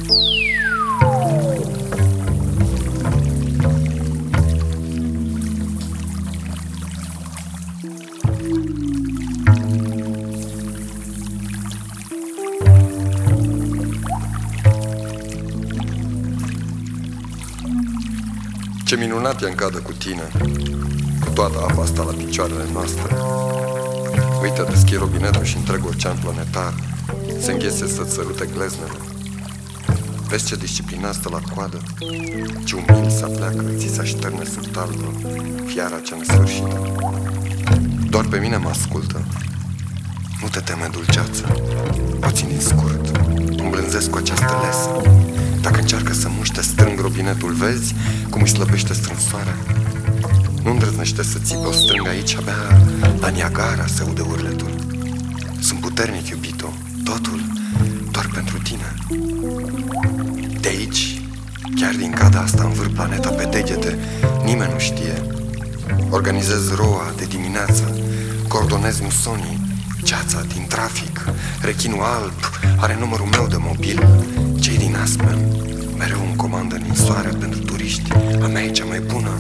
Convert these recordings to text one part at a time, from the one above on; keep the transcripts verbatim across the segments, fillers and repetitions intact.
Ce minunat e în cadă cu tine, cu toată apa asta la picioarele noastre. Uite, deschid robinetul și întreg ocean planetar se înghese să-ți sărute gleznele. Vezi ce disciplinat stă la coadă, ce umil se apleacă, ți se așterne sub talbă fiara cea nesfârșită. Doar pe mine mă ascultă. Nu te teme, dulceață, o țin din scurt, îmblânzesc cu această lesă. Dacă încearcă să muște, strâng robinetul, vezi cum îi slăbește strânsoarea? Nu îndrăznește să țipe, o strâng aici, abia la Niagara se aude urletul. Sunt puternic, iubito, totul doar pentru tine. De aici, chiar din cada asta, învârt planeta pe degete, nimeni nu știe. Organizez roa de dimineață, coordonez musonii, ceața din trafic, rechinul alb are numărul meu de mobil. Cei din Aspen mereu îmi comandă ninsoarea pentru turiști, a mea e cea mai bună.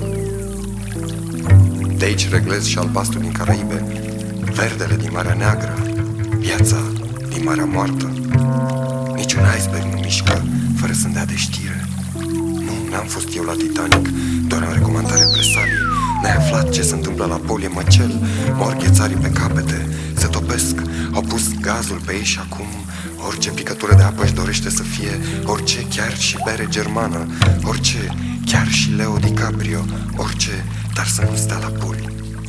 De aici reglez și albastru din Caraibe, verdele din Marea Neagră, viața din Marea Moartă. Niciun iceberg nu mișcă fără să-mi dea de știre. Nu, n-am fost eu la Titanic, doar am recomandat represalii. N-ai aflat ce se întâmplă la Polie Măcel? Mor ghețarii pe capete, se topesc, au pus gazul pe ei și acum orice picătură de apă își dorește să fie orice, chiar și bere germană, orice, chiar și Leo DiCaprio, orice, dar să nu stea la poli.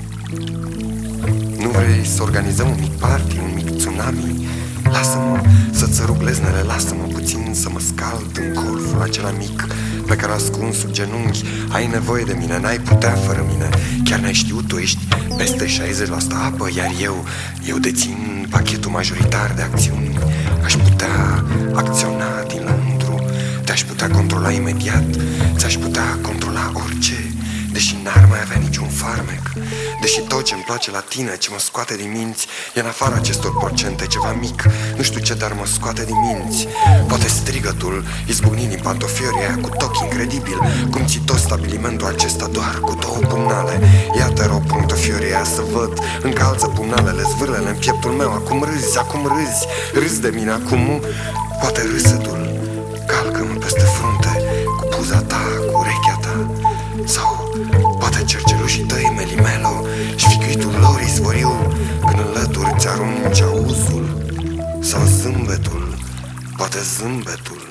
Nu vrei să organizăm un mic party, un mic tsunami? Lasă-mă să-ți sărup gleznele, lasă-mă puțin să mă scald în golful acela mic pe care ascuns sub genunchi. Ai nevoie de mine, n-ai putea fără mine. Chiar n-ai știut, tu ești peste șaizeci la sută apă, iar eu, eu dețin pachetul majoritar de acțiuni. Aș putea acționa din lăuntru, te-aș putea controla imediat, ți-aș putea controla orice, deși n-ar mai avea niciun farmec. Deși tot ce-mi place la tine, ce mă scoate din minți, e în afara acestor procente, ceva mic, nu știu ce, dar mă scoate din minți. Poate strigătul izbucnind din pantofiorii aia cu toc incredibil, cum ții tot stabilimentul acesta doar cu două pumnale. Ia-te rog, pantofiorii aia să văd, încalță pumnalele, zvârlele în pieptul meu. Acum râzi, acum râzi, râzi de mine acum. Poate râsetul calcă-mă peste frunte cu buza ta, cu urechea ta. Sau poate cercelușii tăi, melimelo, și ficuitul lor izvoriu, când înlături ți-arunci auzul. Sau zâmbetul, poate zâmbetul